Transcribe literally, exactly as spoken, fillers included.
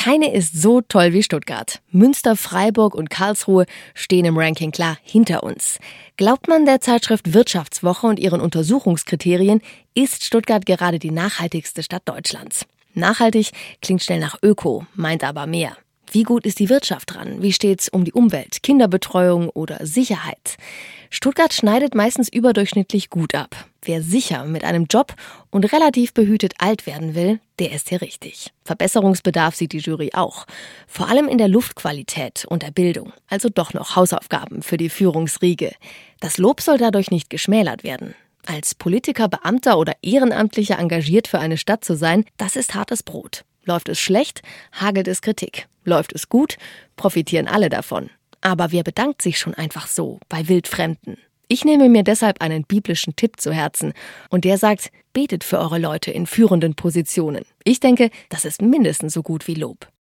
Keine ist so toll wie Stuttgart. Münster, Freiburg und Karlsruhe stehen im Ranking klar hinter uns. Glaubt man der Zeitschrift Wirtschaftswoche und ihren Untersuchungskriterien, ist Stuttgart gerade die nachhaltigste Stadt Deutschlands. Nachhaltig klingt schnell nach Öko, meint aber mehr. Wie gut ist die Wirtschaft dran? Wie steht's um die Umwelt, Kinderbetreuung oder Sicherheit? Stuttgart schneidet meistens überdurchschnittlich gut ab. Wer sicher mit einem Job und relativ behütet alt werden will, der ist hier richtig. Verbesserungsbedarf sieht die Jury auch. Vor allem in der Luftqualität und der Bildung. Also doch noch Hausaufgaben für die Führungsriege. Das Lob soll dadurch nicht geschmälert werden. Als Politiker, Beamter oder Ehrenamtlicher engagiert für eine Stadt zu sein, das ist hartes Brot. Läuft es schlecht, hagelt es Kritik. Läuft es gut, profitieren alle davon. Aber wer bedankt sich schon einfach so bei Wildfremden? Ich nehme mir deshalb einen biblischen Tipp zu Herzen. Und der sagt, betet für eure Leute in führenden Positionen. Ich denke, das ist mindestens so gut wie Lob.